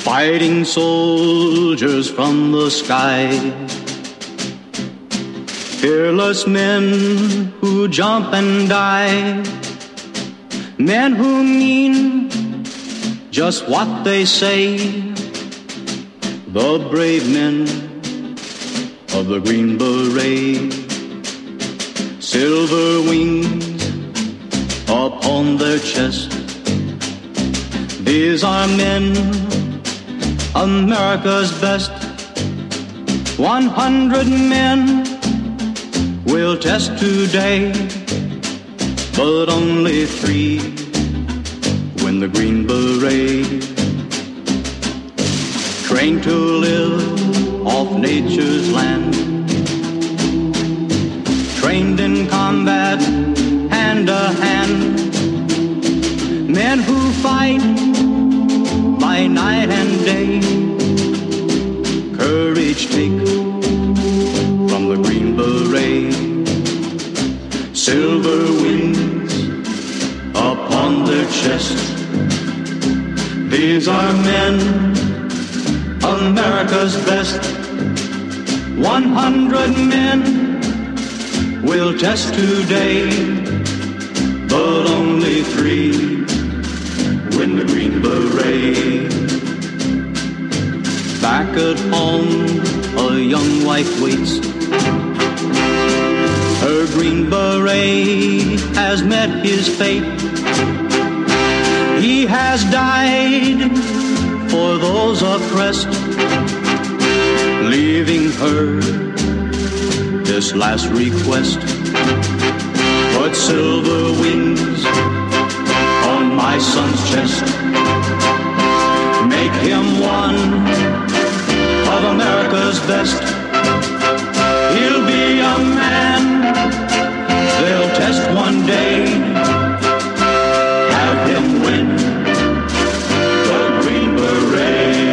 fighting soldiers from the sky. Fearless men who jump and die. Men who mean just what they say. The brave men of the Green Beret. Silver wings upon their chest. These are men, America's best. 100 men will test today, but only 3 win the Green Beret. Trained to live off nature's land. Trained in combat, hand to hand. Men who fight by night and day. Courage take from the Green Beret. Silver wings upon their chest. These are men, America's best. 100 men will test today, but only 3 win the Green Beret. Back at home, a young wife waits. Her Green Beret has met his fate. He has died for those oppressed, leaving her this last request. Put silver wings on my son's chest. Make him one of America's best. He'll be a man they'll test one day. Have him win the Green Beret.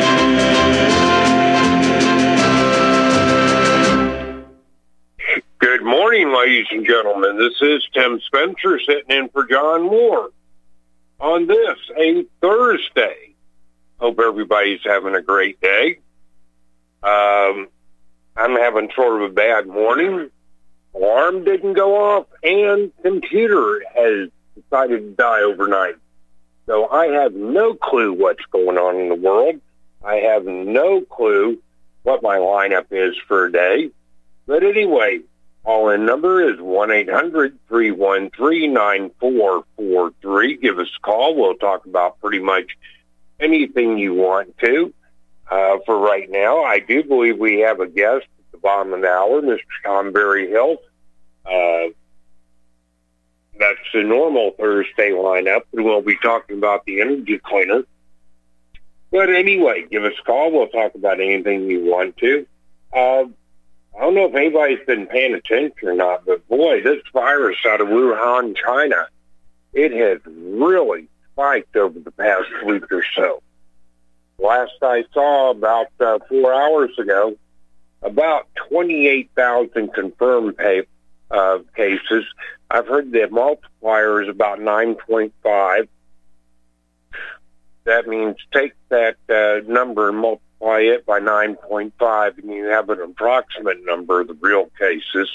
Good morning, ladies and gentlemen. This is Tim Spencer sitting in for John Moore on this, a Thursday. Hope everybody's having a great day. I'm having sort of a bad morning. Alarm didn't go off, and computer has decided to die overnight. So I have no clue what's going on in the world. I have no clue what my lineup is for a day. But anyway, call-in number is 1-800-313-9443. Give us a call. We'll talk about pretty much anything you want to. For right now, I do believe we have a guest at the bottom of the hour, Mr. Tom Berryhill. That's the normal Thursday lineup, and we'll be talking about the energy cleaner. But anyway, give us a call. We'll talk about anything you want to. I don't know if anybody's been paying attention or not, but boy, this virus out of Wuhan, China, it has really spiked over the past week or so. Last I saw, about 4 hours ago, about 28,000 confirmed cases. I've heard the multiplier is about 9.5. That means take that number and multiply it by 9.5, and you have an approximate number of the real cases.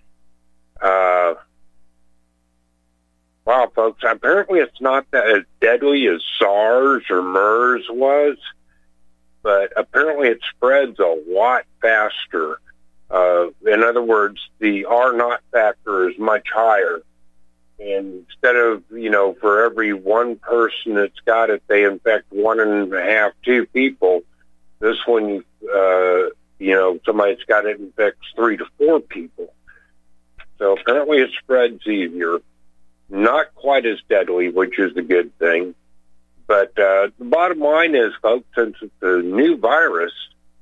Wow, folks, apparently it's not that as deadly as SARS or MERS was, but apparently it spreads a lot faster. In other words, the R0 factor is much higher. And instead of, for every one person that's got it, they infect 1.5, 2 people. This one, somebody that's got it infects 3 to 4 people. So apparently it spreads easier. Not quite as deadly, which is a good thing. But the bottom line is, folks, since it's a new virus,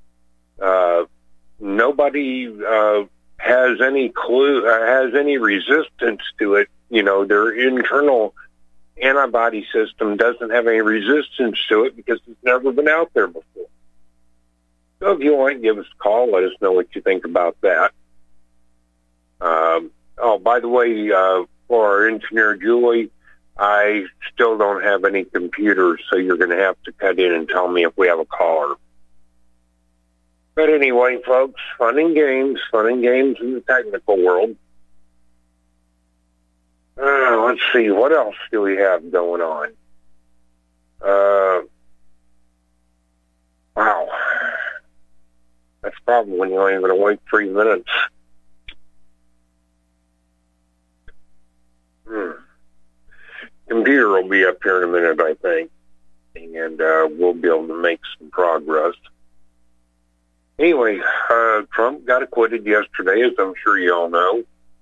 nobody has any clue, has any resistance to it. Their internal antibody system doesn't have any resistance to it because it's never been out there before. So if you want, give us a call. Let us know what you think about that. By the way, for our engineer, Julie, I still don't have any computers, so you're going to have to cut in and tell me if we have a caller. But anyway, folks, fun and games in the technical world. Let's see, what else do we have going on? Wow. That's probably when you're only going to wait 3 minutes. Computer will be up here in a minute, I think, and we'll be able to make some progress. Anyway, Trump got acquitted yesterday, as I'm sure you all know.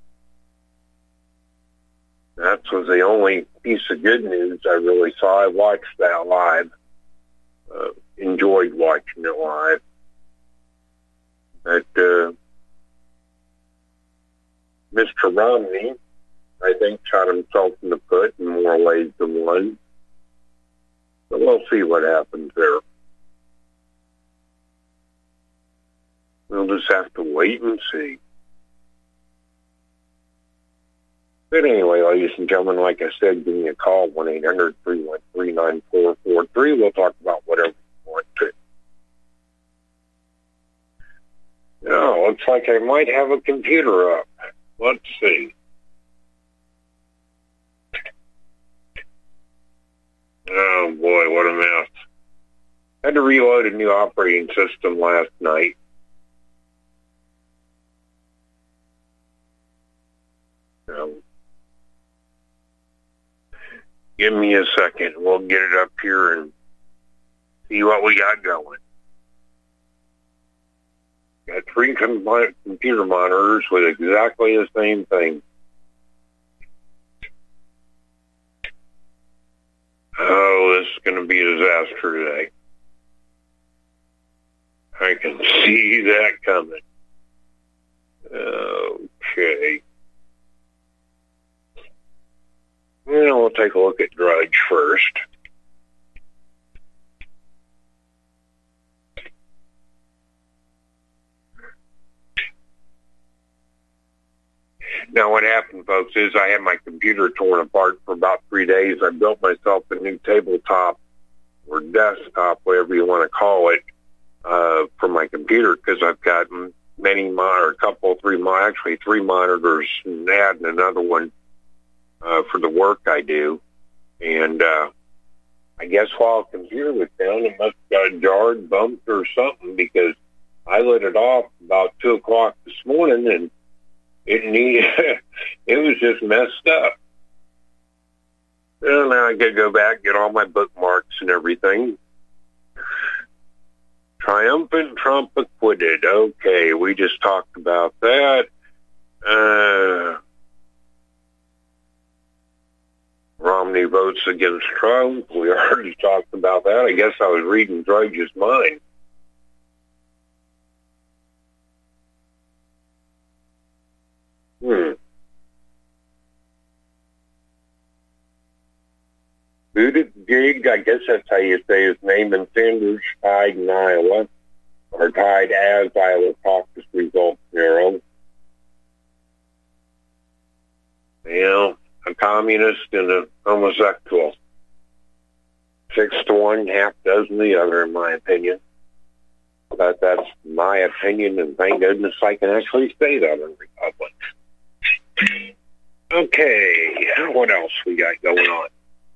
That was the only piece of good news I really saw. I watched that live. Enjoyed watching it live. But Mr. Romney, I think, shot himself in the foot in more ways than one. So we'll see what happens there. We'll just have to wait and see. But anyway, ladies and gentlemen, like I said, give me a call, 1-800-313-9443. We'll talk about whatever you want to. Oh, looks like I might have a computer up. Let's see. Oh, boy, what a mess. Had to reload a new operating system last night. Give me a second. We'll get it up here and see what we got going. Got 3 computer monitors with exactly the same thing. Oh, this is going to be a disaster today. I can see that coming. Okay. Well, we'll take a look at Drudge first. Now, what happened, folks, is I had my computer torn apart for about 3 days. I built myself a new tabletop or desktop, whatever you want to call it, for my computer, because I've got many monitors, three monitors, and adding another one for the work I do. And I guess while the computer was down, it must have got jarred, bumped, or something, because I lit it off about 2 o'clock this morning, and it was just messed up. Well, now I got to go back, get all my bookmarks and everything. Triumphant Trump acquitted. Okay, we just talked about that. Romney votes against Trump. We already talked about that. I guess I was reading Drudge's mind. Buttigieg, I guess that's how you say his name, and Sanders tied in Iowa, or tied as Iowa caucus results narrow. Yeah, a communist and a homosexual. 6 to 1, half dozen the other, in my opinion. But that's my opinion, and thank goodness I can actually say that in Republic. Okay, what else we got going on?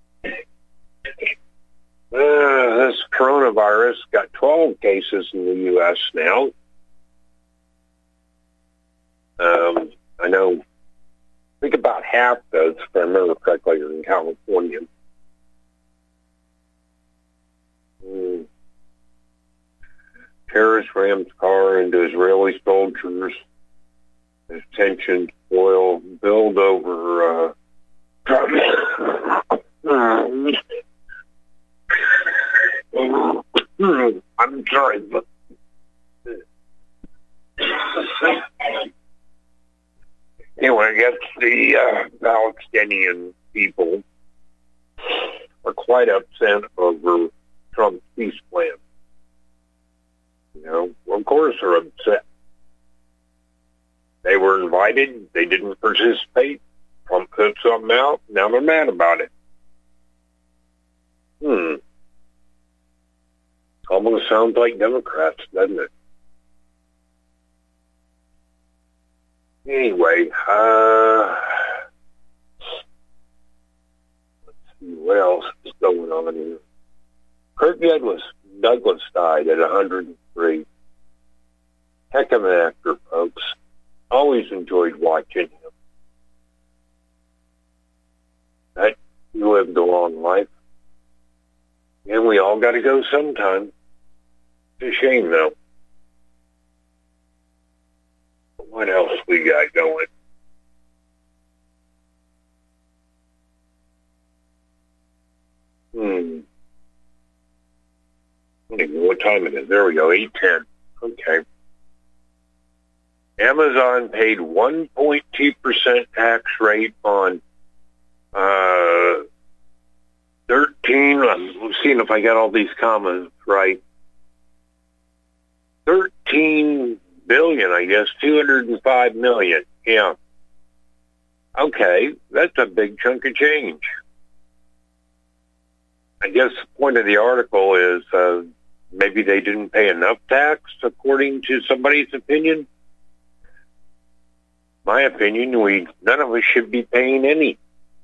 This coronavirus got 12 cases in the U.S. now. I know, I think about half those, if I remember correctly, are in California. Terrorist rammed car into Israeli soldiers. As tensions boil, build over I'm sorry, but anyway, I guess the Palestinian people are quite upset over Trump's peace plan. You know, of course they're upset. They were invited, they didn't participate. Trump put something out, now they're mad about it. Almost sounds like Democrats, doesn't it? Anyway, let's see what else is going on here. Kirk Douglas died at 103. Heck of an actor, folks. Always enjoyed watching him. He lived a long life. And we all got to go sometime. It's a shame, though. What else we got going? What time it is? There we go, 8:10. Okay. Amazon paid 1.2% tax rate on 13, I'm seeing if I got all these commas right. 13 billion, I guess, 205 million. Yeah. Okay, that's a big chunk of change. I guess the point of the article is maybe they didn't pay enough tax, according to somebody's opinion. My opinion, none of us should be paying any.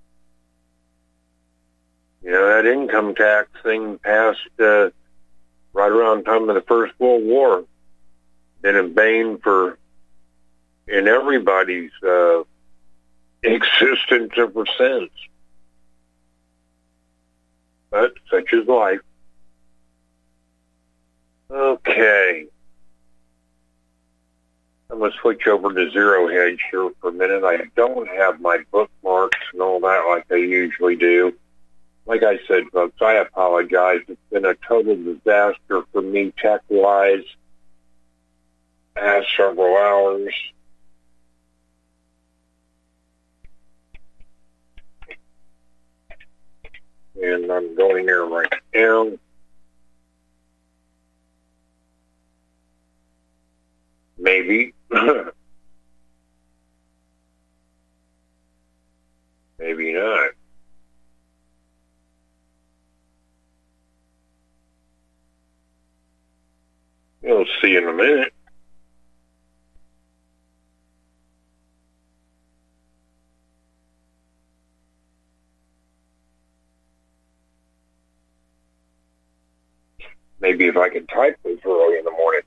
You know, that income tax thing passed right around the time of the First World War. Been in vain in everybody's existence ever since. But such is life. Okay. I'm going to switch over to Zero Hedge here for a minute. I don't have my bookmarks and all that like I usually do. Like I said, folks, I apologize. It's been a total disaster for me tech-wise past several hours. And I'm going there right now. Maybe. Maybe not. We'll see in a minute. Maybe if I could type this early in the morning.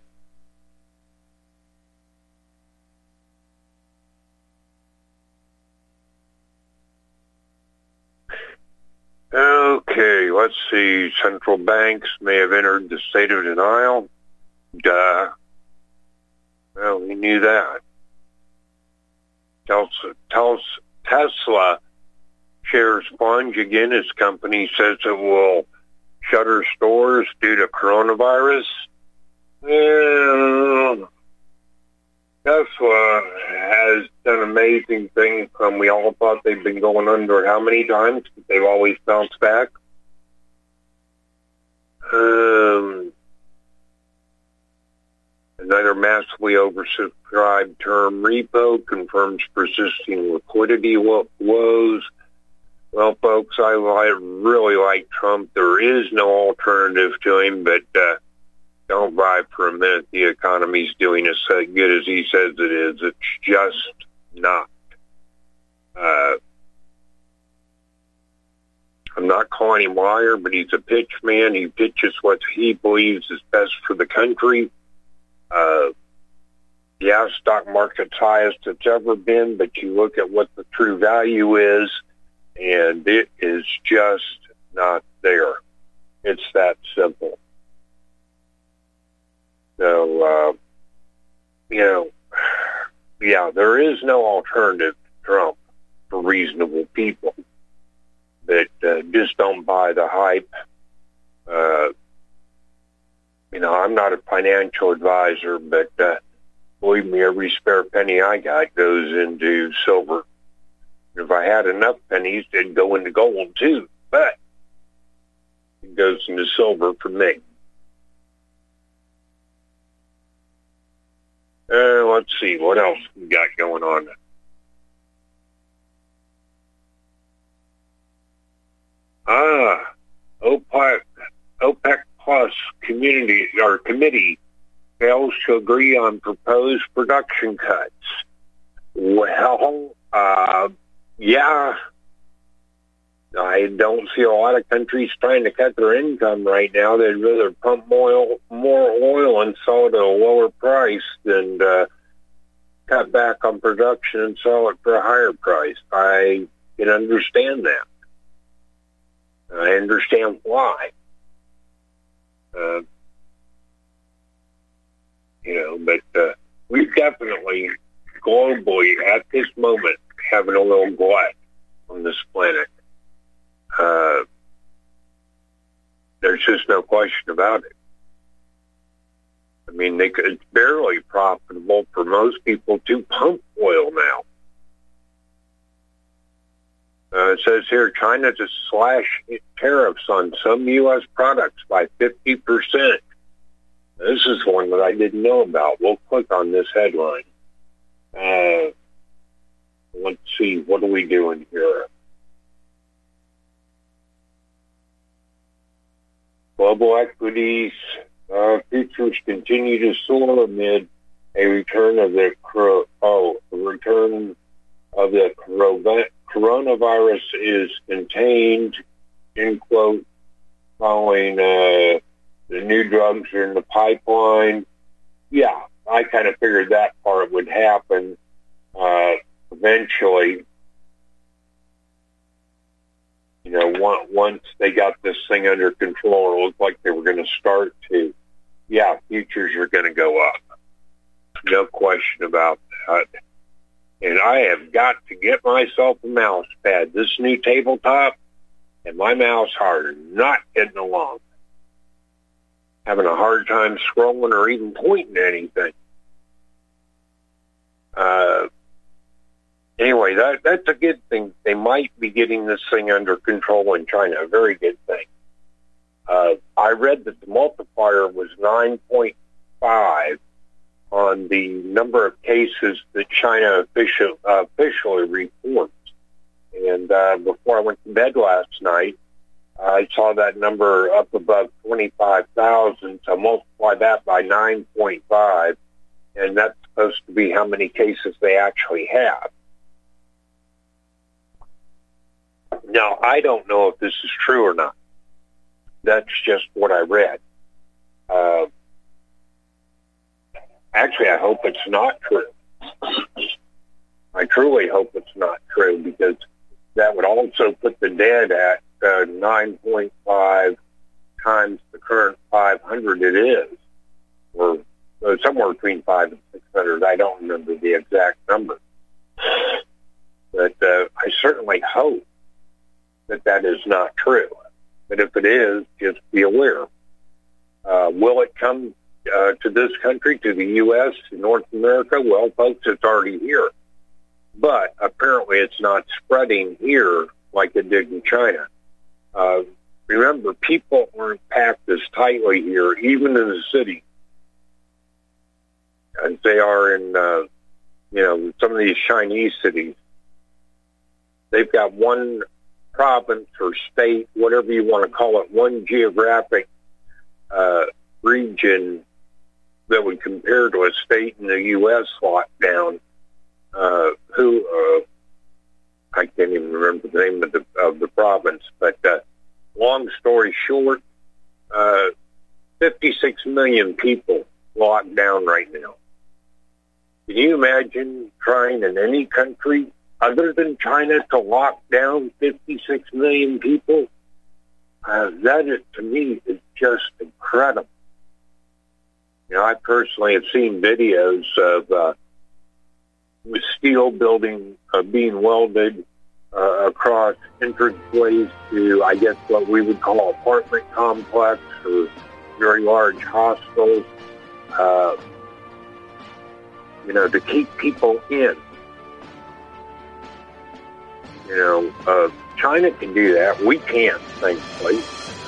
Okay, let's see. Central banks may have entered the state of denial. Duh. Well, we knew that. Tesla shares plunge again as company says it will shutter stores due to coronavirus. Tesla has done amazing things. We all thought they've been going under how many times? But they've always bounced back. Another massively oversubscribed term repo confirms persisting liquidity woes. Well, folks, I really like Trump. There is no alternative to him, but don't buy for a minute the economy's doing as good as he says it is. It's just not. I'm not calling him a liar, but he's a pitch man. He pitches what he believes is best for the country. Yeah, stock market's highest it's ever been, but you look at what the true value is, and it is just not there. It's that simple. So, yeah, there is no alternative to Trump for reasonable people. But just don't buy the hype. I'm not a financial advisor, but believe me, every spare penny I got goes into silver. If I had enough pennies, it'd go into gold too, but it goes into silver for me. Let's see, what else we got going on? House committee fails to agree on proposed production cuts. Well, yeah, I don't see a lot of countries trying to cut their income right now. They'd rather pump more oil and sell it at a lower price than cut back on production and sell it for a higher price. I can understand that. I understand why. But we definitely, globally, at this moment, having a little glut on this planet. There's just no question about it. I mean, it's barely profitable for most people to pump oil now. It says here, China to slash tariffs on some U.S. products by 50%. This is one that I didn't know about. We'll click on this headline. Let's see, what are we doing here? Global equities futures continue to soar amid a return of the coronavirus is contained, end quote, following the new drugs are in the pipeline. Yeah, I kind of figured that part would happen eventually. You know, once they got this thing under control, it looked like they were going to start to, futures are going to go up. No question about that. And I have got to get myself a mouse pad. This new tabletop and my mouse are not getting along. Having a hard time scrolling or even pointing to anything. Anyway, that's a good thing. They might be getting this thing under control in China. A very good thing. I read that the multiplier was 9.5 on the number of cases that China officially reports. And before I went to bed last night, I saw that number up above 25,000. So multiply that by 9.5, and that's supposed to be how many cases they actually have. Now, I don't know if this is true or not. That's just what I read. Actually, I hope it's not true. I truly hope it's not true, because that would also put the dead at 9.5 times the current 500 it is, or somewhere between 500 and 600. I don't remember the exact number. But I certainly hope that is not true. But if it is, just be aware. Will it come to this country, to the U.S., to North America? Well, folks, it's already here. But apparently it's not spreading here like it did in China. Remember, people aren't packed as tightly here, even in the city, as they are in, some of these Chinese cities. They've got one province or state, whatever you want to call it, one geographic region that would compare to a state in the U.S. lockdown, I can't even remember the name of the province, but long story short, 56 million people locked down right now. Can you imagine trying in any country other than China to lock down 56 million people? That, to me, is just incredible. I personally have seen videos of steel building being welded across entranceways to, I guess, what we would call apartment complex or very large hospitals, to keep people in. China can do that. We can't, thankfully.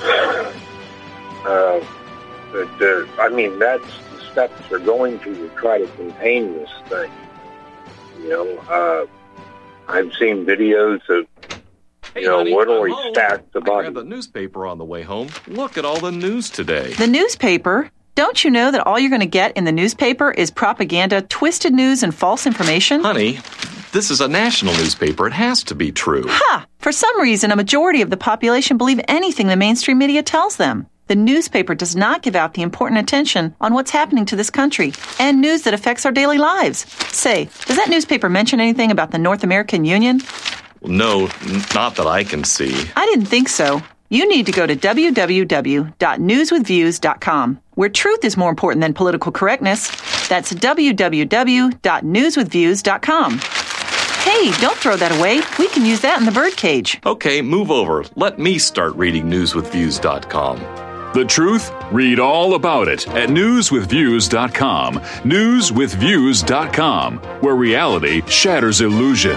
But that's the steps they're going to try to contain this thing. I've seen videos of Hey, honey, literally I'm home. stacks of I money. grabbed the newspaper on the way home. Look at all the news today. The newspaper? Don't you know that all you're going to get in the newspaper is propaganda, twisted news, and false information? Honey, this is a national newspaper. It has to be true. Ha! For some reason, a majority of the population believe anything the mainstream media tells them. The newspaper does not give out the important attention on what's happening to this country and news that affects our daily lives. Say, does that newspaper mention anything about the North American Union? No, not that I can see. I didn't think so. You need to go to www.newswithviews.com, where truth is more important than political correctness. That's www.newswithviews.com. Hey, don't throw that away. We can use that in the birdcage. Okay, move over. Let me start reading newswithviews.com. The truth? Read all about it at newswithviews.com. Newswithviews.com, where reality shatters illusion.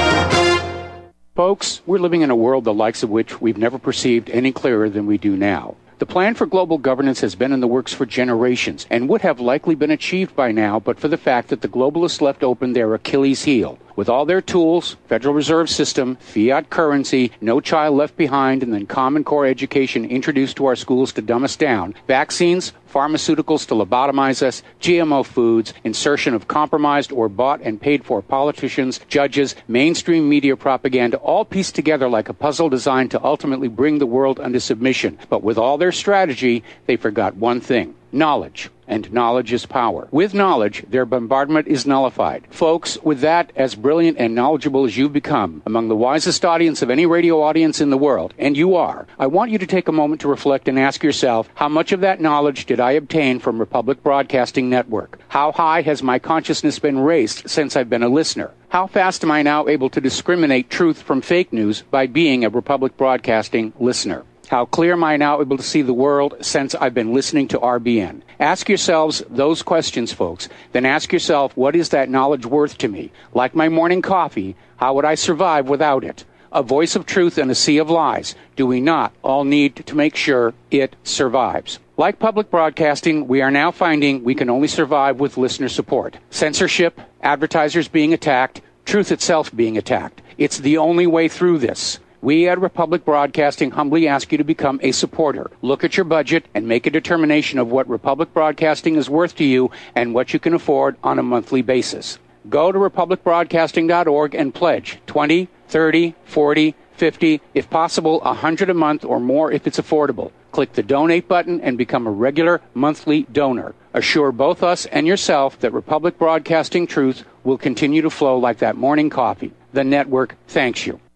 Folks, we're living in a world the likes of which we've never perceived any clearer than we do now. The plan for global governance has been in the works for generations and would have likely been achieved by now but for the fact that the globalists left open their Achilles heel. With all their tools, Federal Reserve System, fiat currency, no child left behind, and then Common Core education introduced to our schools to dumb us down, vaccines, pharmaceuticals to lobotomize us, GMO foods, insertion of compromised or bought and paid for politicians, judges, mainstream media propaganda, all pieced together like a puzzle designed to ultimately bring the world under submission. But with all their strategy, they forgot one thing: knowledge. And knowledge is power. With knowledge, their bombardment is nullified. Folks, with that, as brilliant and knowledgeable as you've become, among the wisest audience of any radio audience in the world, and you are, I want you to take a moment to reflect and ask yourself, how much of that knowledge did I obtain from Republic Broadcasting Network? How high has my consciousness been raised since I've been a listener? How fast am I now able to discriminate truth from fake news by being a Republic Broadcasting listener? How clear am I now able to see the world since I've been listening to RBN? Ask yourselves those questions, folks. Then ask yourself, what is that knowledge worth to me? Like my morning coffee, how would I survive without it? A voice of truth in a sea of lies. Do we not all need to make sure it survives? Like public broadcasting, we are now finding we can only survive with listener support. Censorship, advertisers being attacked, truth itself being attacked. It's the only way through this. We at Republic Broadcasting humbly ask you to become a supporter. Look at your budget and make a determination of what Republic Broadcasting is worth to you and what you can afford on a monthly basis. Go to republicbroadcasting.org and pledge $20, $30, $40, $50, if possible, $100 a month or more if it's affordable. Click the donate button and become a regular monthly donor. Assure both us and yourself that Republic Broadcasting truth will continue to flow like that morning coffee. The network thanks you.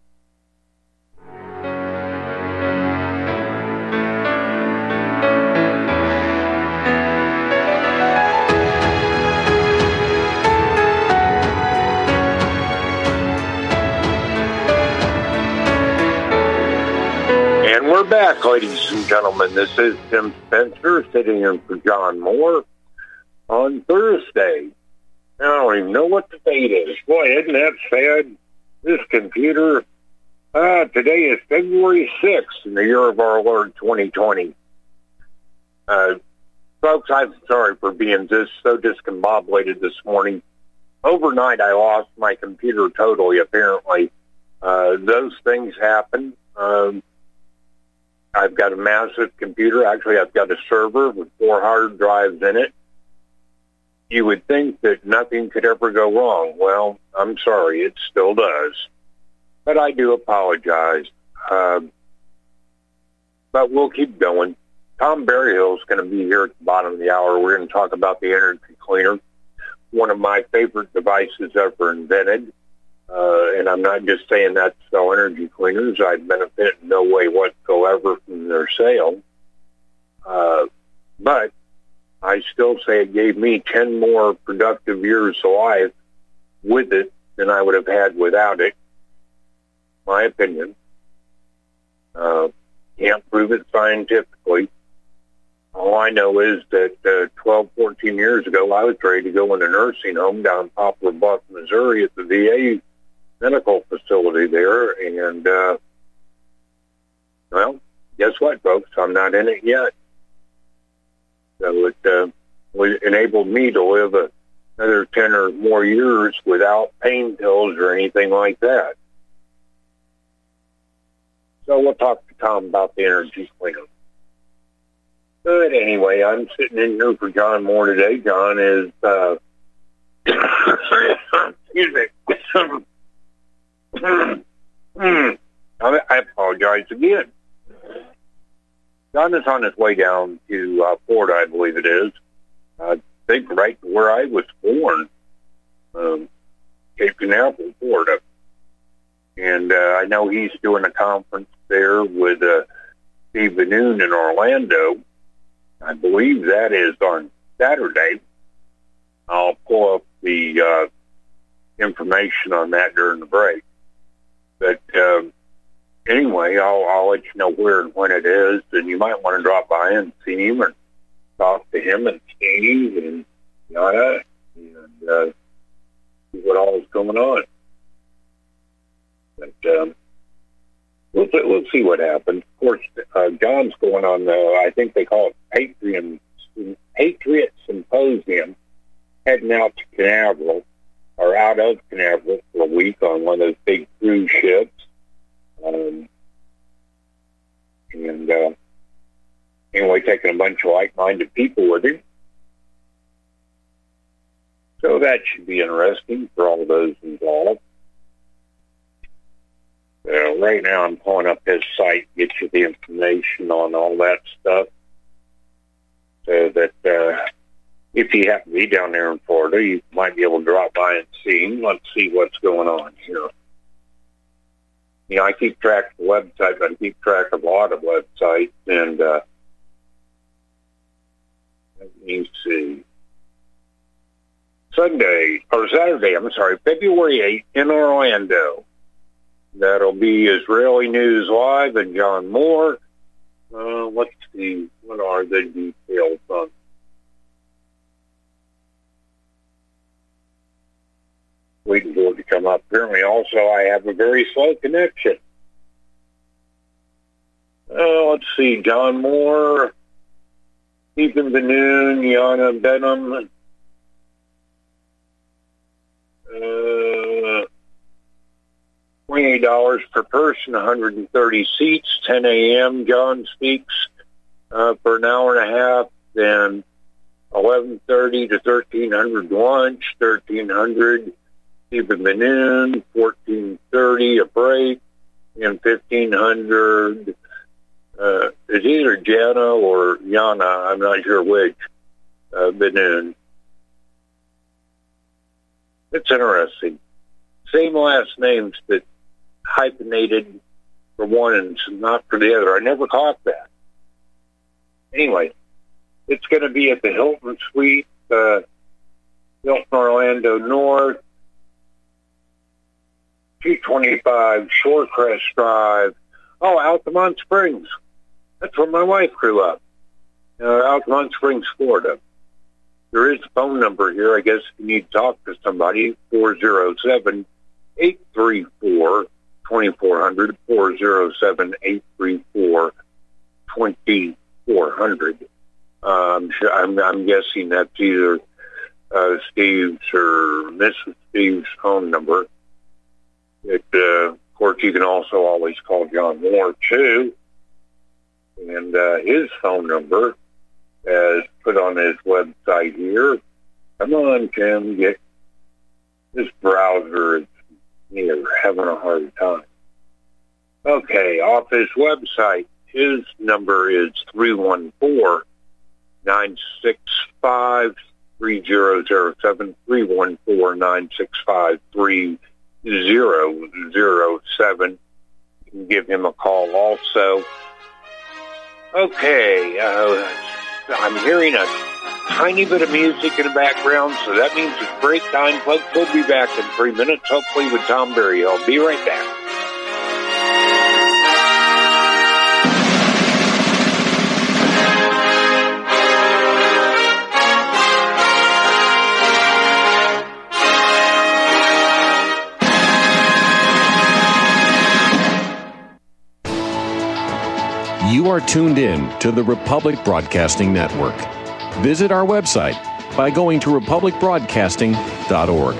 And we're back, ladies and gentlemen. This is Tim Spencer sitting in for John Moore on Thursday. I don't even know what the date is. Boy, isn't that sad? This computer, today is February 6th in the year of our Lord 2020. Folks, I'm sorry for being so discombobulated this morning. Overnight, I lost my computer totally, apparently. Those things happen. I've got a massive computer. Actually, I've got a server with 4 hard drives in it. You would think that nothing could ever go wrong. Well, I'm sorry, it still does. But I do apologize. But we'll keep going. Tom Berryhill is going to be here at the bottom of the hour. We're going to talk about the energy cleaner, one of my favorite devices ever invented. And I'm not just saying that to sell energy cleaners. I benefit in no way whatsoever from their sale. But I still say it gave me 10 more productive years of life with it than I would have had without it. My opinion. Can't prove it scientifically. All I know is that 12, 14 years ago, I was ready to go in a nursing home down in Poplar Bluff, Missouri at the VA medical facility there. And, well, guess what, folks? I'm not in it yet. So it enabled me to live another 10 or more years without pain pills or anything like that. So we'll talk to Tom about the energy plan. But anyway, I'm sitting in here for John Moore today. John is, excuse me. I apologize again. John is on his way down to Florida, I believe it is. I think right where I was born, Cape Canaveral, Florida. And I know he's doing a conference there with Steve Benoon in Orlando. I believe that is on Saturday. I'll pull up the information on that during the break. But anyway, I'll let you know where and when it is, and you might want to drop by and see him and talk to him and Steve and Yana and see what all is going on. But we'll see what happens. Of course, John's going on I think they call it Patriot Symposium, heading out to Canaveral, or out of Canaveral for a week on one of those big cruise ships. Anyway, taking a bunch of like-minded people with him. So that should be interesting for all those involved. Right now I'm pulling up his site, get you the information on all that stuff, so that if you happen to be down there in Florida, you might be able to drop by and see him. Let's see what's going on here. You know, I keep track of the website, but I keep track of a lot of websites, and let me see. Saturday, February 8th in Orlando. That'll be Israeli News Live and John Moore. Let's see, what are the details on? Waiting for it to come up. Apparently, also, I have a very slow connection. Let's see, John Moore, Stephen Benoon, Yana Benham, $28 per person, 130 seats, 10 a.m. John speaks for an hour and a half, then 11:30 to 1300 lunch, 1300 Stephen Benoon, 14:30 a break, and 1500 it's either Jana or Yana, I'm not sure which, Benoon. It's interesting. Same last names, but hyphenated for one and not for the other. I never caught that. Anyway, it's going to be at the Hilton Suite, Hilton Orlando North, 225 Shorecrest Drive. Oh, Altamont Springs. That's where my wife grew up. Altamont Springs, Florida. There is a phone number here. I guess if you need to talk to somebody, 407-834-2400, 407-834-2400. I'm guessing that's either Steve's or Mrs. Steve's phone number. Of course, you can also always call John Moore, too. And his phone number is put on his website here. Come on, Tim, get this browser is having a hard time. Okay, off his website, his number is 314-965-3007, 314-965-3007. You can give him a call also. Okay, I'm hearing a tiny bit of music in the background, so that means it's break time. Folks, we'll be back in 3 minutes, hopefully with Tom Berry. I'll be right back. You are tuned in to the Republic Broadcasting Network. Visit our website by going to republicbroadcasting.org.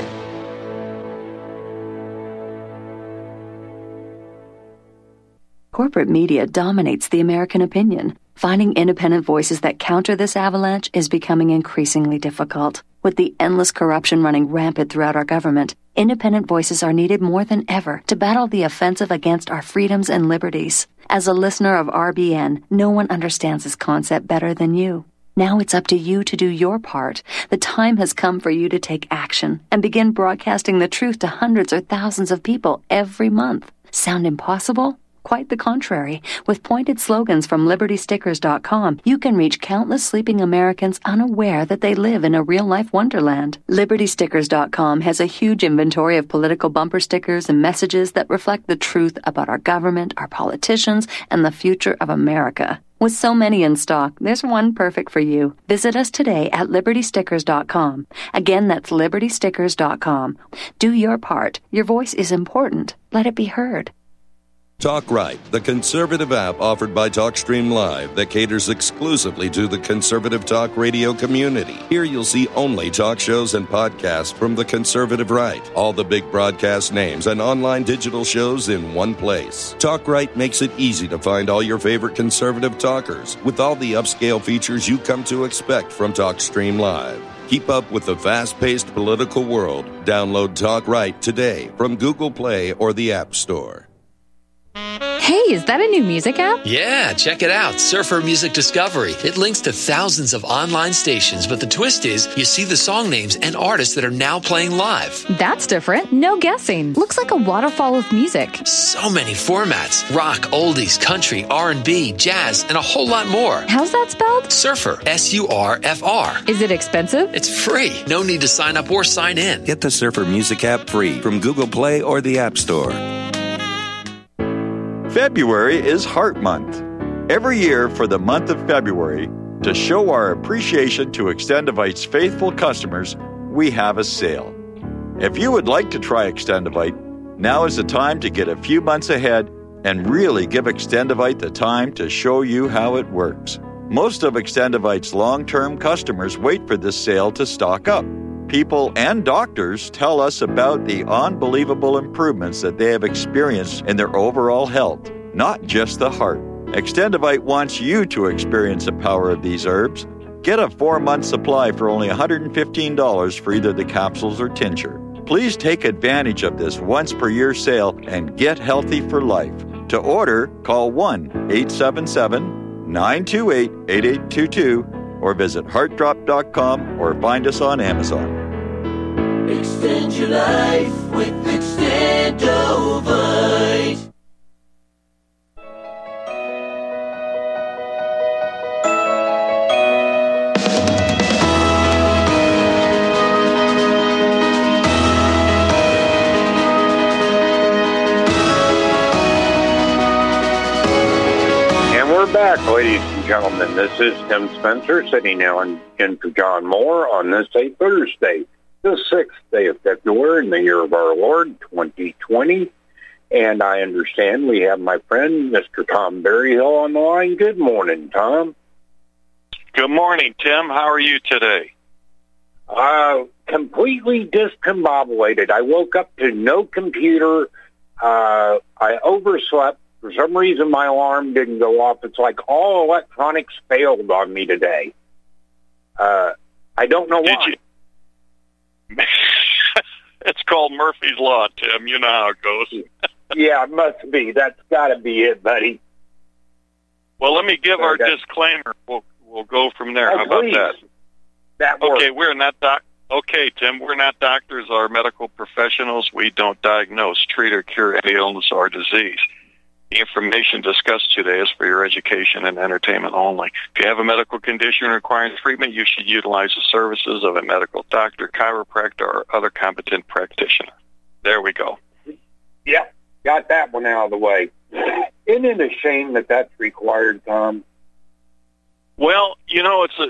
Corporate media dominates the American opinion. Finding independent voices that counter this avalanche is becoming increasingly difficult. With the endless corruption running rampant throughout our government, independent voices are needed more than ever to battle the offensive against our freedoms and liberties. As a listener of RBN, no one understands this concept better than you. Now it's up to you to do your part. The time has come for you to take action and begin broadcasting the truth to hundreds or thousands of people every month. Sound impossible? Quite the contrary. With pointed slogans from LibertyStickers.com, you can reach countless sleeping Americans unaware that they live in a real-life wonderland. LibertyStickers.com has a huge inventory of political bumper stickers and messages that reflect the truth about our government, our politicians, and the future of America. With so many in stock, there's one perfect for you. Visit us today at LibertyStickers.com. Again, that's LibertyStickers.com. Do your part. Your voice is important. Let it be heard. Talk Right, the conservative app offered by TalkStream Live that caters exclusively to the conservative talk radio community. Here you'll see only talk shows and podcasts from the conservative right. All the big broadcast names and online digital shows in one place. Talk Right makes it easy to find all your favorite conservative talkers with all the upscale features you come to expect from TalkStream Live. Keep up with the fast-paced political world. Download Talk Right today from Google Play or the App Store. Hey, is that a new music app? Yeah, check it out. Surfer Music Discovery. It links to thousands of online stations, but the twist is you see the song names and artists that are now playing live. That's different. No guessing. Looks like a waterfall of music. So many formats. Rock, oldies, country, R&B, jazz, and a whole lot more. How's that spelled? Surfer. S-U-R-F-R. Is it expensive? It's free. No need to sign up or sign in. Get the Surfer Music app free from Google Play or the App Store. February is Heart Month. Every year for the month of February, to show our appreciation to Extendivite's faithful customers, we have a sale. If you would like to try Extendivite, now is the time to get a few months ahead and really give Extendivite the time to show you how it works. Most of Extendivite's long-term customers wait for this sale to stock up. People and doctors tell us about the unbelievable improvements that they have experienced in their overall health, not just the heart. Extendivite wants you to experience the power of these herbs. Get a 4-month supply for only $115 for either the capsules or tincture. Please take advantage of this once-per-year sale and get healthy for life. To order, call 1-877-928-8822 or visit heartdrop.com or find us on Amazon. Extend your life with Extendovite. And we're back, ladies and gentlemen. This is Tim Spencer sitting now in for John Moore on this Thursday, the 6th day of February in the year of our Lord, 2020. And I understand we have my friend, Mr. Tom Berryhill, on the line. Good morning, Tom. Good morning, Tim. How are you today? Completely discombobulated. I woke up to no computer. I overslept. For some reason, my alarm didn't go off. It's like all electronics failed on me today. I don't know why. It's called Murphy's Law, Tim. You know how it goes. Yeah, it must be. That's got to be it, buddy. Well, let me give our disclaimer. We'll go from there. How about that? That works. Okay, we're not Okay, Tim, we're not doctors or medical professionals. We don't diagnose, treat, or cure any illness or disease. The information discussed today is for your education and entertainment only. If you have a medical condition requiring treatment, you should utilize the services of a medical doctor, chiropractor, or other competent practitioner. There we go. Yep, got that one out of the way. Isn't it a shame that that's required, Tom? Well, you know, it's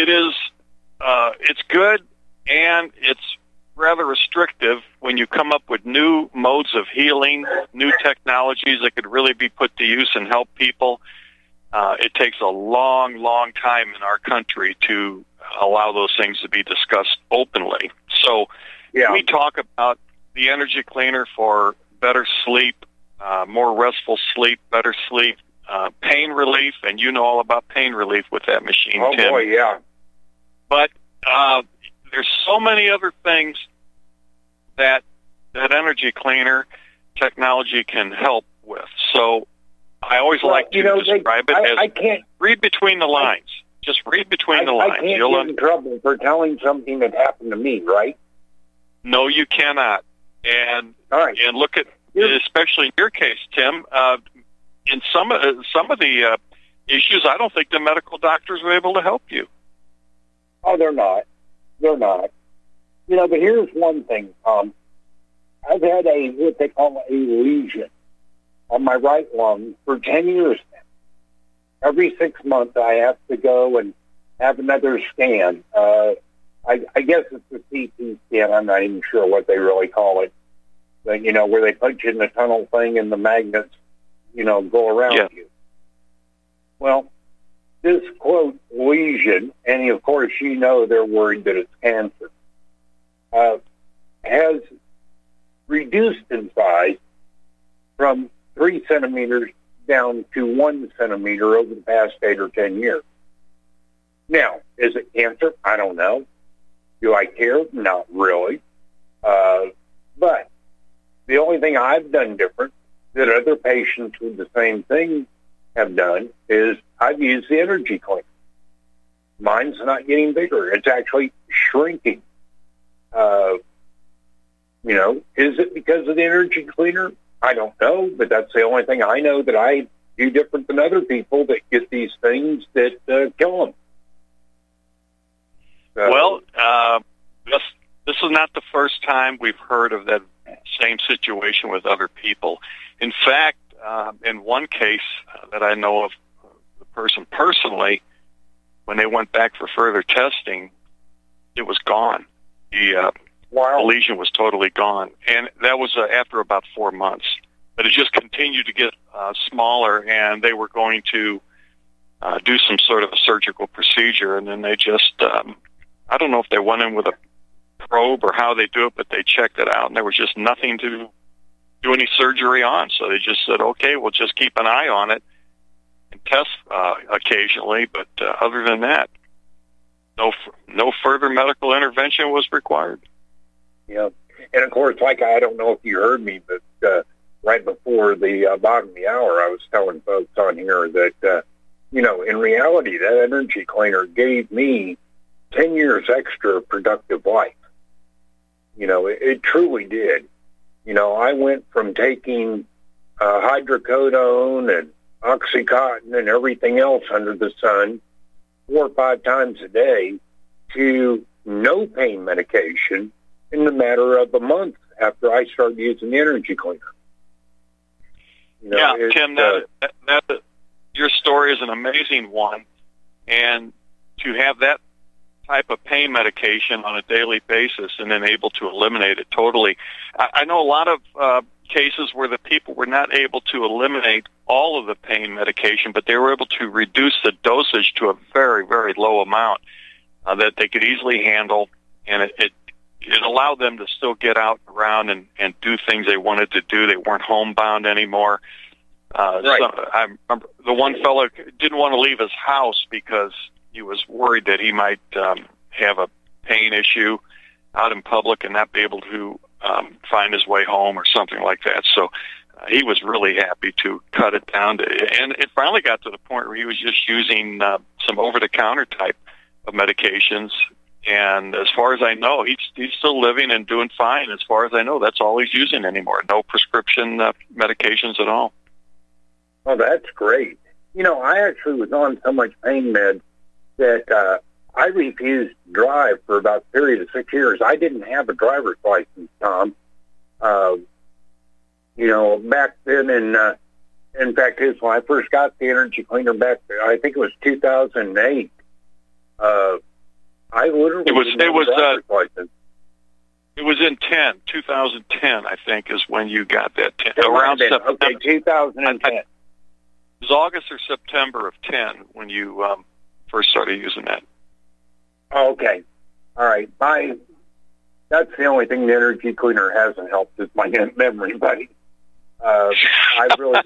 good, and it's rather restrictive when you come up with new modes of healing, new technologies that could really be put to use and help people. It takes a long, long time in our country to allow those things to be discussed openly. So we talk about the energy cleaner for better sleep, more restful sleep, better sleep, pain relief, and you know all about pain relief with that machine, Oh, Tim. boy, yeah. But there's so many other things that energy cleaner technology can help with. So I always like to describe it as I can't read between the lines. Just read between the lines. I can't get in trouble for telling something that happened to me, right? No, you cannot. And and look at, especially in your case, Tim, in some of the issues, I don't think the medical doctors were able to help you. Oh, they're not. They're not. But here's one thing, Tom. I've had what they call a lesion on my right lung for 10 years now. Every 6 months I have to go and have another scan. I guess it's a CT scan. I'm not even sure what they really call it. But, where they put you in the tunnel thing and the magnets, go around you. Well, this, quote, lesion, and of course they're worried that it's cancer, has reduced in size from 3 centimeters down to 1 centimeter over the past 8 or 10 years. Now, is it cancer? I don't know. Do I care? Not really. But the only thing I've done different that other patients with the same thing have done is I've used the energy cleaner. Mine's not getting bigger. It's actually shrinking. Is it because of the energy cleaner? I don't know, but that's the only thing I know that I do different than other people that get these things that kill them. Well, this is not the first time we've heard of that same situation with other people. In fact, in one case that I know of, the person personally, when they went back for further testing, it was gone. The lesion was totally gone. And that was after about 4 months. But it just continued to get smaller, and they were going to do some sort of a surgical procedure. And then they just, I don't know if they went in with a probe or how they do it, but they checked it out, and there was just nothing to do any surgery on. So they just said, okay, we'll just keep an eye on it and test occasionally. But other than that, no further medical intervention was required. Yeah. And, of course, I don't know if you heard me, but right before the bottom of the hour, I was telling folks on here that, in reality, that energy cleaner gave me 10 years extra productive life. It truly did. I went from taking hydrocodone and Oxycontin and everything else under the sun 4 or 5 times a day to no pain medication in the matter of a month after I started using the energy cleaner. Tim, your story is an amazing one, and to have that type of pain medication on a daily basis and then able to eliminate it totally. I know a lot of cases where the people were not able to eliminate all of the pain medication, but they were able to reduce the dosage to a very, very low amount that they could easily handle, and it allowed them to still get out around and do things they wanted to do. They weren't homebound anymore. Right. So I remember the one fellow didn't want to leave his house because he was worried that he might have a pain issue out in public and not be able to find his way home or something like that. So he was really happy to cut it down. And it finally got to the point where he was just using some over-the-counter type of medications. And as far as I know, he's still living and doing fine. As far as I know, that's all he's using anymore. No prescription medications at all. Oh, that's great. I actually was on so much pain meds that I refused to drive for about a period of 6 years. I didn't have a driver's license, Tom. Back then, in fact, when I first got the energy cleaner back, I think it was 2008. I literally it was in 2010, I think, is when you got that. Around September. Okay, 2010. It was August or September of 10 when you first started using that. Okay. All right. That's the only thing the energy cleaner hasn't helped is my memory, buddy. I really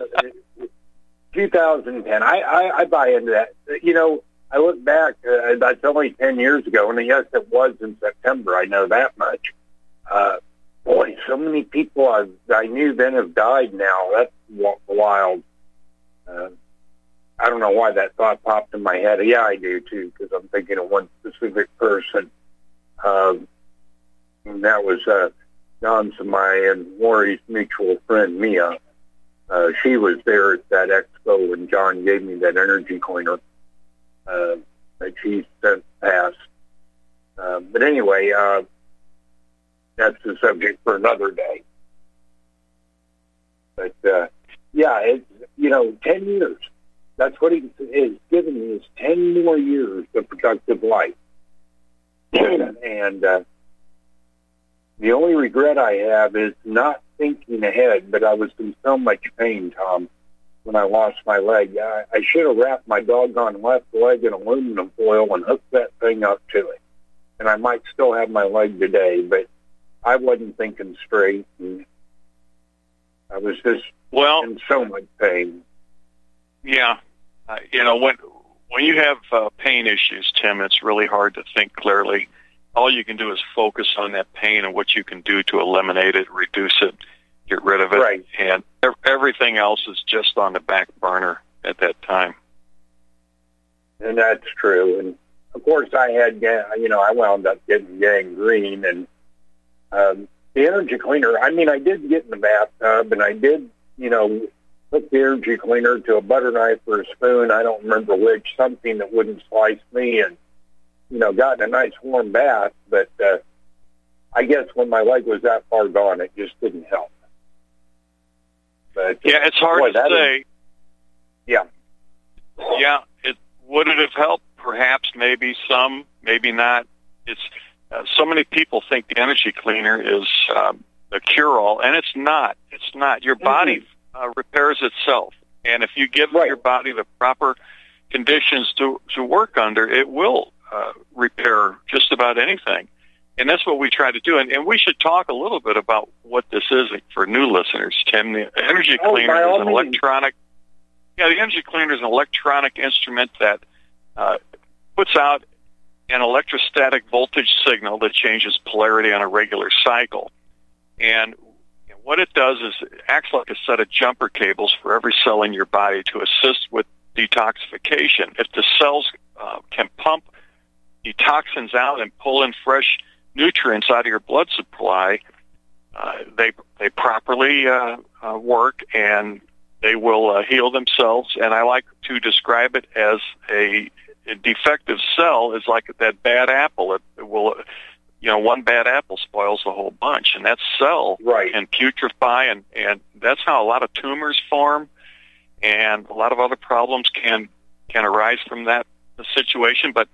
2010. I buy into that. You know, I look back. That's only 10 years ago, and yes, it was in September. I know that much. Boy, so many people I knew then have died now. That's wild. I don't know why that thought popped in my head. Yeah, I do too, because I'm thinking of one specific person. And that was John Samai and Lori's mutual friend, Mia. She was there at that expo when John gave me that energy cleaner that she since passed. But anyway, that's the subject for another day. But, yeah, it's, 10 years. That's what he is giving me is 10 more years of productive life. And the only regret I have is not thinking ahead, but I was in so much pain, Tom, when I lost my leg. I should have wrapped my doggone left leg in aluminum foil and hooked that thing up to it. And I might still have my leg today, but I wasn't thinking straight. And I was just in so much pain. Yeah. When you have pain issues, Tim, it's really hard to think clearly. All you can do is focus on that pain and what you can do to eliminate it, reduce it, get rid of it. Right. And everything else is just on the back burner at that time. And that's true. And, of course, I had, I wound up getting gangrene. And the energy cleaner, I did get in the bathtub, and I did, hook the energy cleaner to a butter knife or a spoon, I don't remember which, something that wouldn't slice me, and, got in a nice warm bath. But I guess when my leg was that far gone, it just didn't help. But, yeah, it's hard to say. Yeah. Yeah, would it have helped? Perhaps, maybe some, maybe not. It's so many people think the energy cleaner is a cure-all, and it's not. It's not. Your body repairs itself, and if you give your body the proper conditions to work under, it will repair just about anything. And that's what we try to do. And we should talk a little bit about what this is for new listeners, Tim. The energy cleaner is an electronic. Yeah, the energy cleaner is an electronic instrument that puts out an electrostatic voltage signal that changes polarity on a regular cycle. And what it does is it acts like a set of jumper cables for every cell in your body to assist with detoxification. If the cells can pump the toxins out and pull in fresh nutrients out of your blood supply, they properly work, and they will heal themselves. And I like to describe it as a defective cell is like that bad apple. It will, one bad apple spoils the whole bunch, and that cell can putrefy, and that's how a lot of tumors form, and a lot of other problems can arise from that situation. But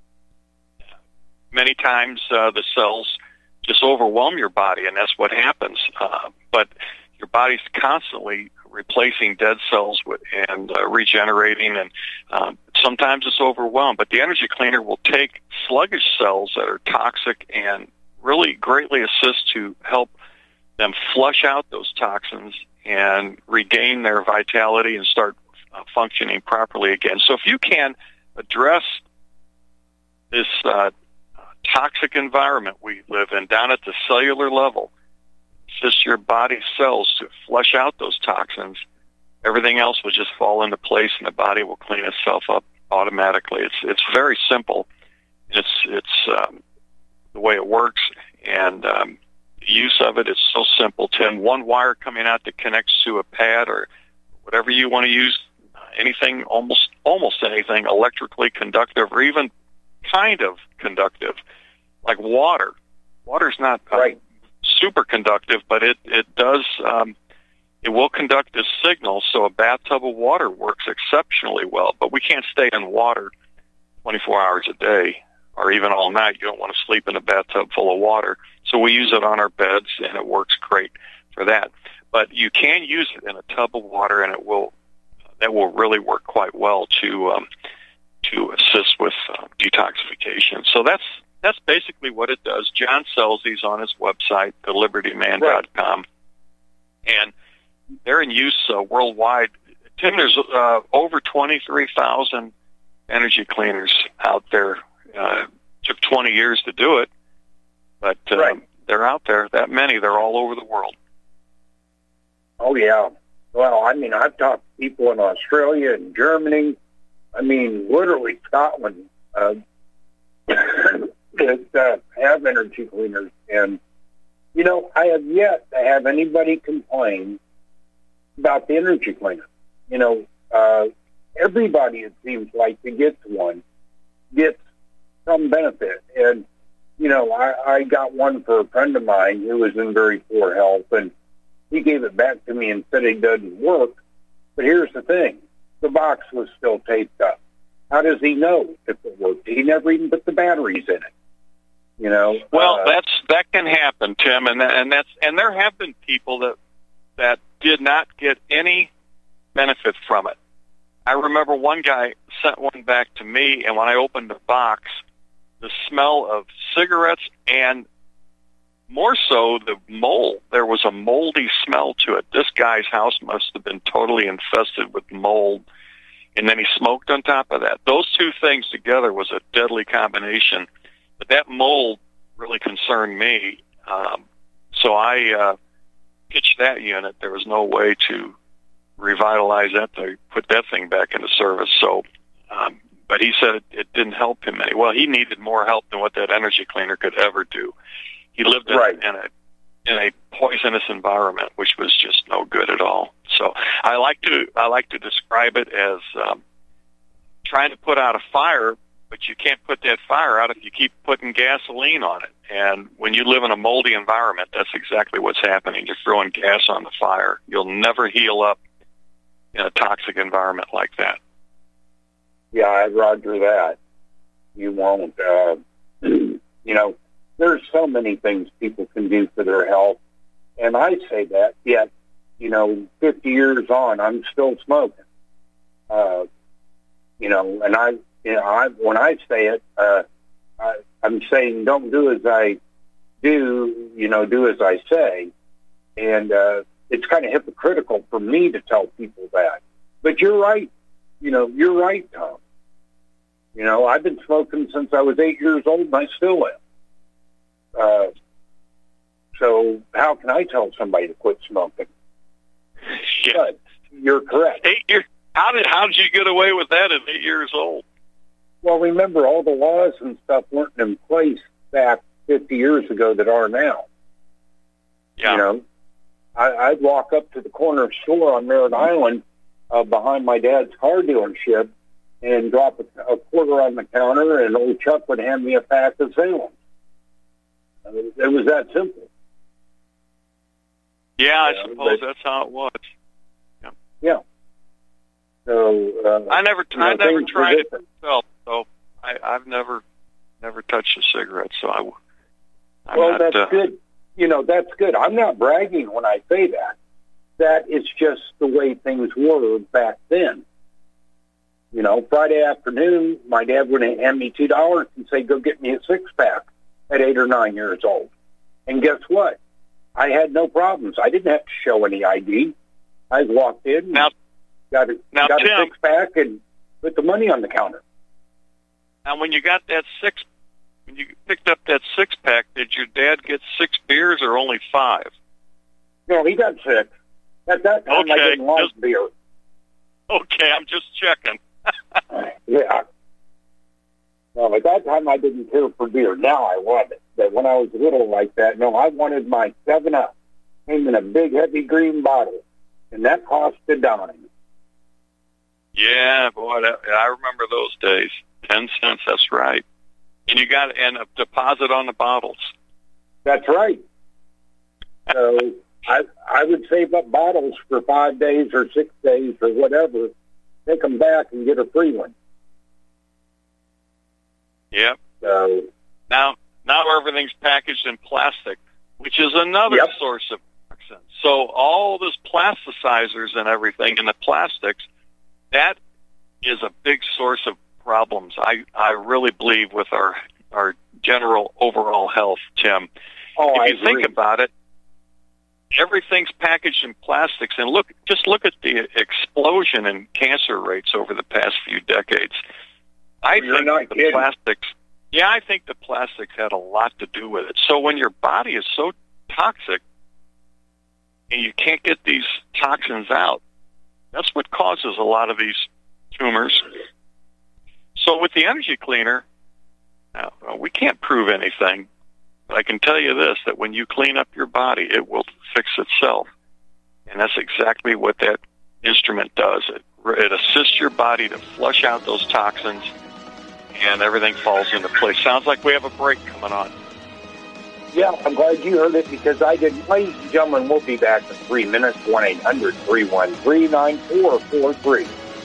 many times the cells just overwhelm your body, and that's what happens. But your body's constantly replacing dead cells and regenerating, and sometimes it's overwhelmed. But the energy cleaner will take sluggish cells that are toxic and really greatly assist to help them flush out those toxins and regain their vitality and start functioning properly again. So if you can address this toxic environment we live in down at the cellular level, assist your body's cells to flush out those toxins, everything else will just fall into place, and the body will clean itself up automatically. It's very simple. It's the way it works, and the use of it is so simple, Tim. One wire coming out that connects to a pad or whatever you want to use, anything, almost anything electrically conductive or even kind of conductive, like water. Water's not super conductive, but it does, it will conduct a signal, so a bathtub of water works exceptionally well. But we can't stay in water 24 hours a day or even all night. You don't want to sleep in a bathtub full of water. So we use it on our beds, and it works great for that. But you can use it in a tub of water, and that will really work quite well to assist with detoxification. So that's basically what it does. John sells these on his website, thelibertyman.com. And they're in use worldwide. Tim, there's over 23,000 energy cleaners out there. Took 20 years to do it, but they're out there. That many. They're all over the world. Oh, yeah. Well, I mean, I've talked to people in Australia and Germany. I mean, literally Scotland that have energy cleaners. And, you know, I have yet to have anybody complain about the energy cleaner. You know, everybody, it seems like, that gets one gets some benefit. And, you know, I got one for a friend of mine who was in very poor health, and he gave it back to me and said it doesn't work. But here's the thing. The box was still taped up. How does he know if it worked? He never even put the batteries in it. You know. Well, that can happen, Tim, and there have been people that did not get any benefit from it. I remember one guy sent one back to me, and when I opened the box, the smell of cigarettes and more so the mold. There was a moldy smell to it. This guy's house must have been totally infested with mold, and then he smoked on top of that. Those two things together was a deadly combination. But that mold really concerned me. So I pitched that unit. There was no way to revitalize that, to put that thing back into service. So, but he said it didn't help him any. Well, he needed more help than what that energy cleaner could ever do. He lived in a poisonous environment, which was just no good at all. So I like to describe it as trying to put out a fire, but you can't put that fire out if you keep putting gasoline on it. And when you live in a moldy environment, that's exactly what's happening. You're throwing gas on the fire. You'll never heal up in a toxic environment like that. Yeah, I'd roger that. You won't. You know, there's so many things people can do for their health, and I say that, yet, you know, 50 years on, I'm still smoking. You know, and when I say it, I'm saying don't do as I do, you know, do as I say. And it's kind of hypocritical for me to tell people that. But you're right. You know, you're right, Tom. You know, I've been smoking since I was 8 years old, and I still am. So how can I tell somebody to quit smoking? Yeah. But you're correct. 8 years. How did you get away with that at 8 years old? Well, remember, all the laws and stuff weren't in place back 50 years ago that are now. Yeah. You know, I'd walk up to the corner store on Merritt Island behind my dad's car dealership and drop a quarter on the counter, and old Chuck would hand me a pack of Salem. It was that simple. Yeah, I suppose that's how it was. Yeah. So I never tried it myself, so I've never touched a cigarette. So I'm well, not, that's good. You know, that's good. I'm not bragging when I say that. That is just the way things were back then. You know, Friday afternoon, my dad would hand me $2 and say, "Go get me a six-pack." At 8 or 9 years old, and guess what? I had no problems. I didn't have to show any ID. I walked in, got a six-pack, and put the money on the counter. Now, when you picked up that six-pack, did your dad get 6 beers or only 5? No, he got 6. At that time, I didn't like beer. Okay, I'm just checking. Yeah. Well, at that time, I didn't care for beer. Now I love it. But when I was little like that, no, I wanted my 7-Up. Came in a big, heavy green bottle, and that cost a dime. Yeah, boy, I remember those days. 10 cents, that's right. And you got a deposit on the bottles. That's right. So I would save up bottles for 5 days or 6 days or whatever, take them back and get a free one. Yep. So now everything's packaged in plastic, which is another source of toxins. So all this plasticizers and everything in the plastics, that is a big source of problems. I really believe with our general overall health, Tim. Oh, if you think about it, everything's packaged in plastics. And just look at the explosion in cancer rates over the past few decades. I think the plastics had a lot to do with it. So when your body is so toxic and you can't get these toxins out, that's what causes a lot of these tumors. So with the energy cleaner, we can't prove anything, but I can tell you this, that when you clean up your body, it will fix itself. And that's exactly what that instrument does. It assists your body to flush out those toxins, and everything falls into place. Sounds like we have a break coming on. Yeah, I'm glad you heard it because I didn't. Ladies and gentlemen, we'll be back in 3 minutes. 1-800-313-9443.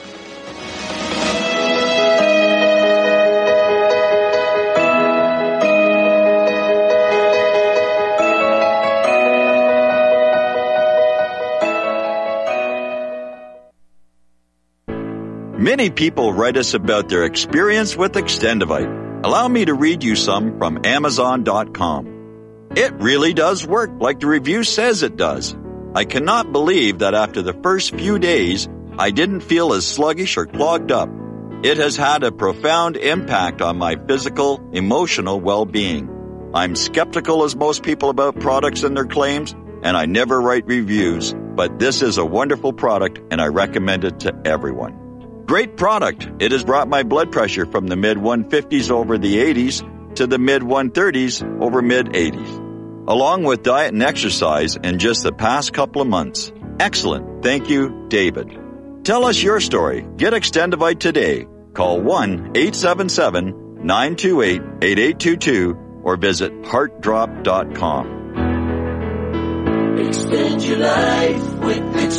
Many people write us about their experience with Extendivite. Allow me to read you some from Amazon.com. It really does work like the review says it does. I cannot believe that after the first few days, I didn't feel as sluggish or clogged up. It has had a profound impact on my physical, emotional well-being. I'm skeptical as most people about products and their claims, and I never write reviews, but this is a wonderful product and I recommend it to everyone. Great product. It has brought my blood pressure from the mid-150s over the 80s to the mid-130s over mid-80s, along with diet and exercise in just the past couple of months. Excellent. Thank you, David. Tell us your story. Get Extendivite today. Call 1-877-928-8822 or visit heartdrop.com. Extend your life with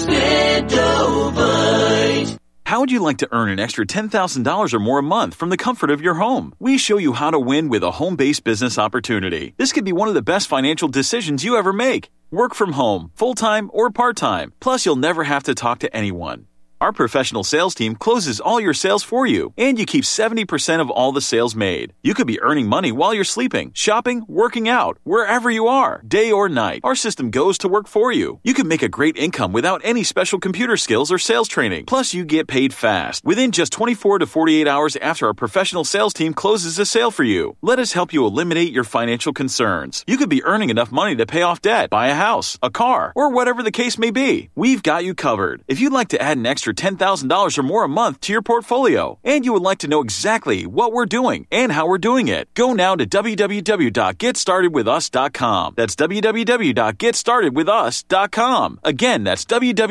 Extendivite. How would you like to earn an extra $10,000 or more a month from the comfort of your home? We show you how to win with a home-based business opportunity. This could be one of the best financial decisions you ever make. Work from home, full-time or part-time. Plus, you'll never have to talk to anyone. Our professional sales team closes all your sales for you, and you keep 70% of all the sales made. You could be earning money while you're sleeping, shopping, working out, wherever you are, day or night. Our system goes to work for you. You can make a great income without any special computer skills or sales training. Plus, you get paid fast, within just 24 to 48 hours after our professional sales team closes a sale for you. Let us help you eliminate your financial concerns. You could be earning enough money to pay off debt, buy a house, a car, or whatever the case may be. We've got you covered. If you'd like to add an extra $10,000 or more a month to your portfolio, and you would like to know exactly what we're doing and how we're doing it, go now to www.getstartedwithus.com. That's www.getstartedwithus.com. Again, that's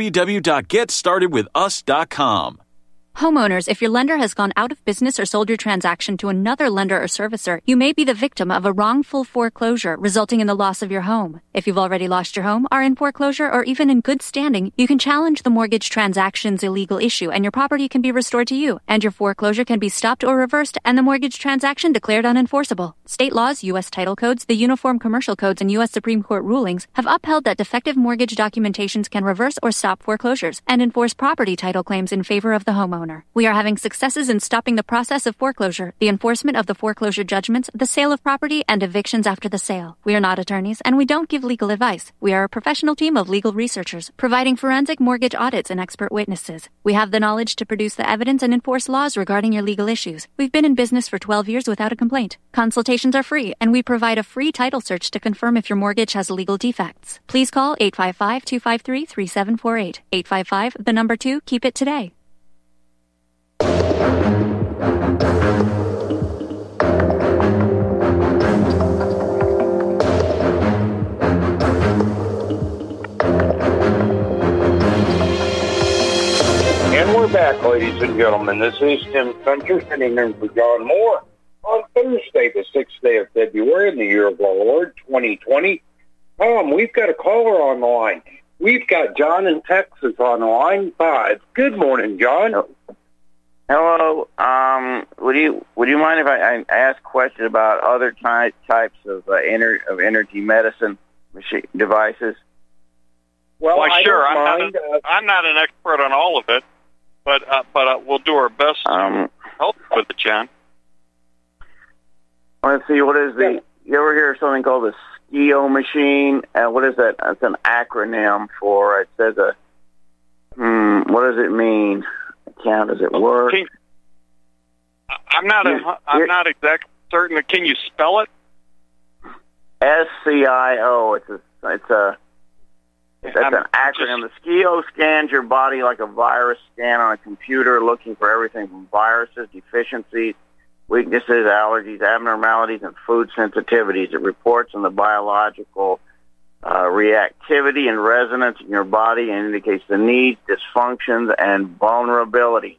www.getstartedwithus.com. Homeowners, if your lender has gone out of business or sold your transaction to another lender or servicer, you may be the victim of a wrongful foreclosure resulting in the loss of your home. If you've already lost your home, are in foreclosure, or even in good standing, you can challenge the mortgage transaction's illegal issue and your property can be restored to you, and your foreclosure can be stopped or reversed and the mortgage transaction declared unenforceable. State laws, U.S. title codes, the Uniform Commercial Codes, and U.S. Supreme Court rulings have upheld that defective mortgage documentations can reverse or stop foreclosures and enforce property title claims in favor of the homeowner. We are having successes in stopping the process of foreclosure, the enforcement of the foreclosure judgments, the sale of property, and evictions after the sale. We are not attorneys, and we don't give legal advice. We are a professional team of legal researchers, providing forensic mortgage audits and expert witnesses. We have the knowledge to produce the evidence and enforce laws regarding your legal issues. We've been in business for 12 years without a complaint. Consultations are free, and we provide a free title search to confirm if your mortgage has legal defects. Please call 855-253-3748. 855, the number 2, keep it today. And we're back, ladies and gentlemen. This is Tim Spencer sitting in for John Moore on Thursday, the 6th day of February in the year of our Lord, 2020. We've got a caller on the line. We've got John in Texas on line 5. Good morning, John. Hello. Would you mind if I ask a question about other types of energy medicine devices? Well, sure. I'm not an expert on all of it, but we'll do our best to help with it, John. Let's see. What is you ever hear of something called the SCIO machine. What is that? It's an acronym for. It says what does it mean? How does it work? I'm not exactly certain. Can you spell it? SCIO. It's an acronym. The SCIO scans your body like a virus scan on a computer, looking for everything from viruses, deficiencies, weaknesses, allergies, abnormalities, and food sensitivities. It reports on the biological reactivity and resonance in your body and indicates the needs, dysfunctions, and vulnerabilities.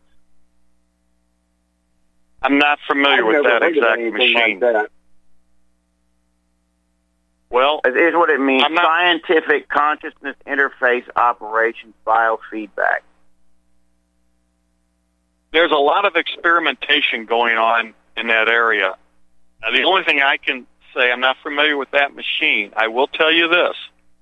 I'm not familiar with that exact machine. Like well, is what it means. Scientific consciousness interface operations biofeedback. There's a lot of experimentation going on in that area. Now, the only thing I can say, I'm not familiar with that machine. I will tell you this.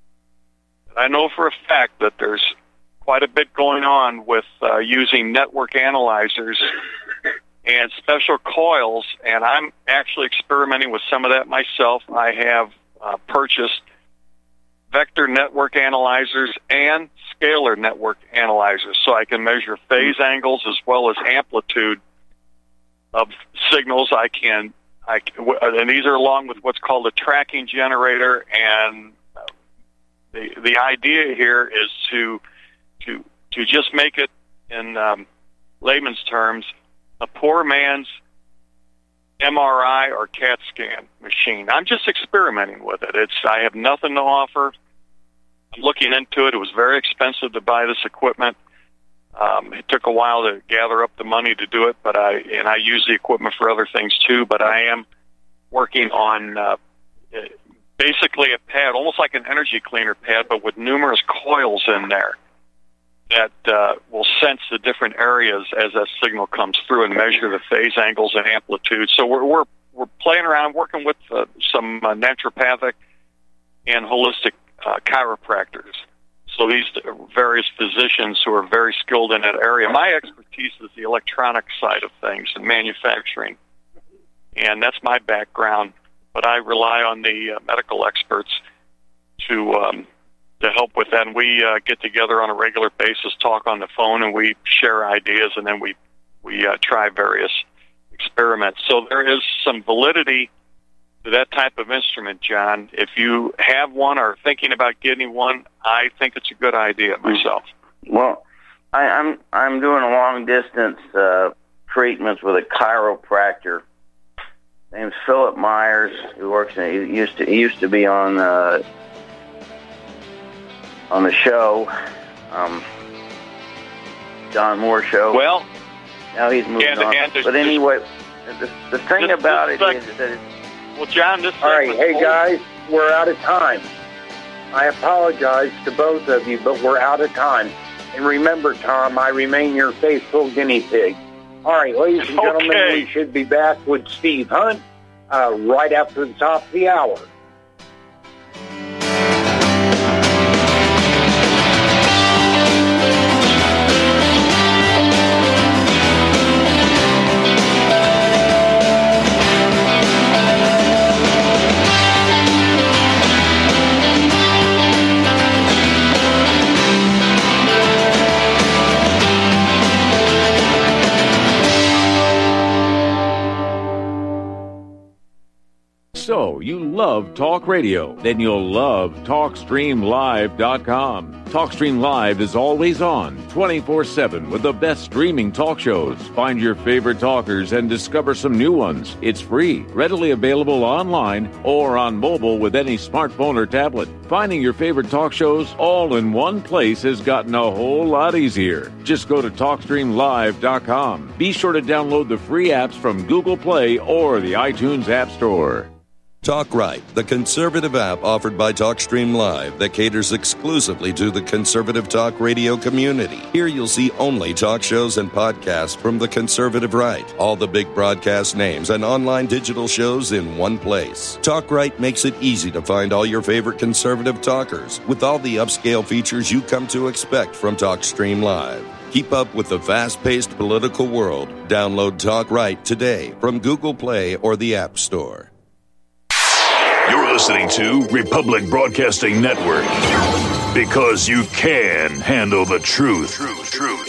I know for a fact that there's quite a bit going on with using network analyzers and special coils, and I'm actually experimenting with some of that myself. I have purchased vector network analyzers and scalar network analyzers, so I can measure phase angles as well as amplitude of signals. And these are along with what's called a tracking generator. And the idea here is to just make it in layman's terms a poor man's MRI or CAT scan machine. I'm just experimenting with it. I have nothing to offer. I'm looking into it. It was very expensive to buy this equipment. It took a while to gather up the money to do it, but I use the equipment for other things too. But I am working on basically a pad, almost like an energy cleaner pad, but with numerous coils in there that will sense the different areas as that signal comes through and measure the phase angles and amplitude. So we're playing around, working with some naturopathic and holistic chiropractors. So these various physicians who are very skilled in that area. My expertise is the electronic side of things and manufacturing, and that's my background. But I rely on the medical experts to help with that. And we get together on a regular basis, talk on the phone, and we share ideas, and then we try various experiments. So there is some validity to that type of instrument, John. If you have one or thinking about getting one, I think it's a good idea myself. Well, I'm doing a long distance treatments with a chiropractor. His name's Philip Myers, who works. He used to be on the show, John Moore show. Well, now he's moved on. But anyway, the thing about it is that it's. Well, John, all right, hey guys, we're out of time. I apologize to both of you, but we're out of time. And remember, Tom, I remain your faithful guinea pig. All right, ladies and gentlemen, we should be back with Steve Hunt right after the top of the hour. So, you love talk radio? Then you'll love TalkStreamLive.com. TalkStream Live is always on, 24/7, with the best streaming talk shows. Find your favorite talkers and discover some new ones. It's free, readily available online or on mobile with any smartphone or tablet. Finding your favorite talk shows all in one place has gotten a whole lot easier. Just go to TalkStreamLive.com. Be sure to download the free apps from Google Play or the iTunes App Store. Talk Right, the conservative app offered by TalkStream Live that caters exclusively to the conservative talk radio community. Here you'll see only talk shows and podcasts from the conservative right. All the big broadcast names and online digital shows in one place. Talk Right makes it easy to find all your favorite conservative talkers with all the upscale features you come to expect from TalkStream Live. Keep up with the fast-paced political world. Download Talk Right today from Google Play or the App Store. You're listening to Republic Broadcasting Network. Because you can handle the truth.